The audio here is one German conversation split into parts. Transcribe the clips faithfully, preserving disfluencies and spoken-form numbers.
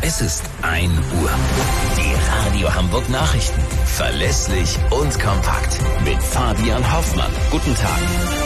Es ist ein Uhr. Die Radio Hamburg Nachrichten. Verlässlich und kompakt. Mit Fabian Hoffmann. Guten Tag.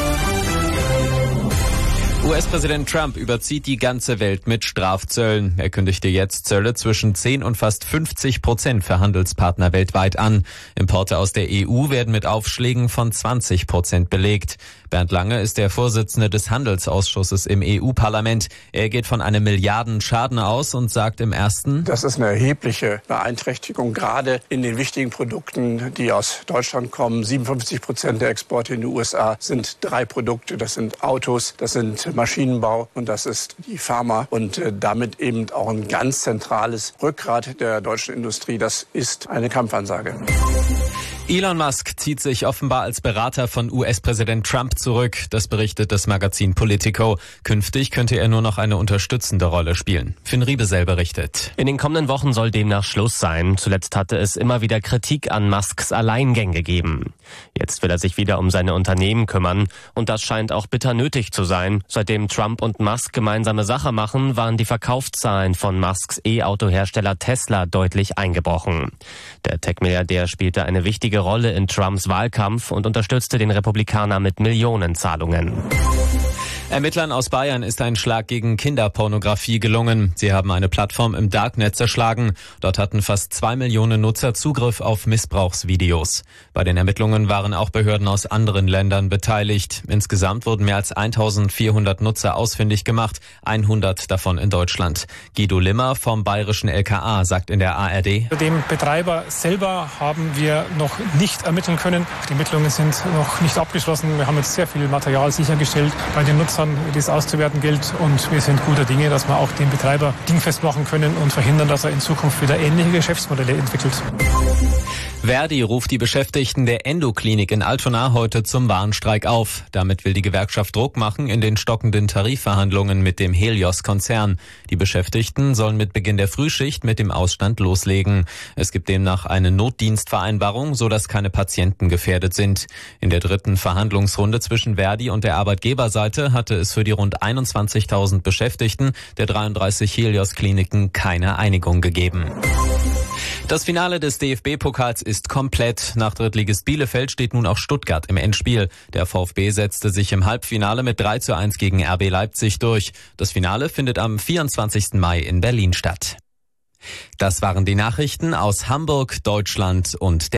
U S-Präsident Trump überzieht die ganze Welt mit Strafzöllen. Er kündigte jetzt Zölle zwischen zehn und fast fünfzig Prozent für Handelspartner weltweit an. Importe aus der E U werden mit Aufschlägen von zwanzig Prozent belegt. Bernd Lange ist der Vorsitzende des Handelsausschusses im E U-Parlament. Er geht von einem Milliardenschaden aus und sagt im ersten: Das ist eine erhebliche Beeinträchtigung, gerade in den wichtigen Produkten, die aus Deutschland kommen. siebenundfünfzig Prozent der Exporte in die U S A sind drei Produkte. Das sind Autos, das sind Maschinenbau und das ist die Pharma und äh, damit eben auch ein ganz zentrales Rückgrat der deutschen Industrie. Das ist eine Kampfansage. Elon Musk zieht sich offenbar als Berater von U S-Präsident Trump zurück. Das berichtet das Magazin Politico. Künftig könnte er nur noch eine unterstützende Rolle spielen. Finn Riebesell berichtet. In den kommenden Wochen soll demnach Schluss sein. Zuletzt hatte es immer wieder Kritik an Musks Alleingänge gegeben. Jetzt will er sich wieder um seine Unternehmen kümmern. Und das scheint auch bitter nötig zu sein. Seitdem Trump und Musk gemeinsame Sache machen, waren die Verkaufszahlen von Musks E-Auto-Hersteller Tesla deutlich eingebrochen. Der Tech-Milliardär spielte eine wichtige Rolle in Trumps Wahlkampf und unterstützte den Republikaner mit Millionenzahlungen. Ermittlern aus Bayern ist ein Schlag gegen Kinderpornografie gelungen. Sie haben eine Plattform im Darknet zerschlagen. Dort hatten fast zwei Millionen Nutzer Zugriff auf Missbrauchsvideos. Bei den Ermittlungen waren auch Behörden aus anderen Ländern beteiligt. Insgesamt wurden mehr als eintausendvierhundert Nutzer ausfindig gemacht, hundert davon in Deutschland. Guido Limmer vom bayerischen L K A sagt in der A R D: Dem Betreiber selber haben wir noch nicht ermitteln können. Die Ermittlungen sind noch nicht abgeschlossen. Wir haben jetzt sehr viel Material sichergestellt bei den Nutzern, wie das auszuwerten gilt. Und wir sind guter Dinge, dass wir auch den Betreiber dingfest machen können und verhindern, dass er in Zukunft wieder ähnliche Geschäftsmodelle entwickelt. Verdi ruft die Beschäftigten der Endoklinik in Altona heute zum Warnstreik auf. Damit will die Gewerkschaft Druck machen in den stockenden Tarifverhandlungen mit dem Helios-Konzern. Die Beschäftigten sollen mit Beginn der Frühschicht mit dem Ausstand loslegen. Es gibt demnach eine Notdienstvereinbarung, sodass keine Patienten gefährdet sind. In der dritten Verhandlungsrunde zwischen Verdi und der Arbeitgeberseite hatte es für die rund einundzwanzigtausend Beschäftigten der dreiunddreißig Helios-Kliniken keine Einigung gegeben. Das Finale des D F B-Pokals ist komplett. Nach Drittligist Bielefeld steht nun auch Stuttgart im Endspiel. Der VfB setzte sich im Halbfinale mit drei zu eins gegen R B Leipzig durch. Das Finale findet am vierundzwanzigsten Mai in Berlin statt. Das waren die Nachrichten aus Hamburg, Deutschland und der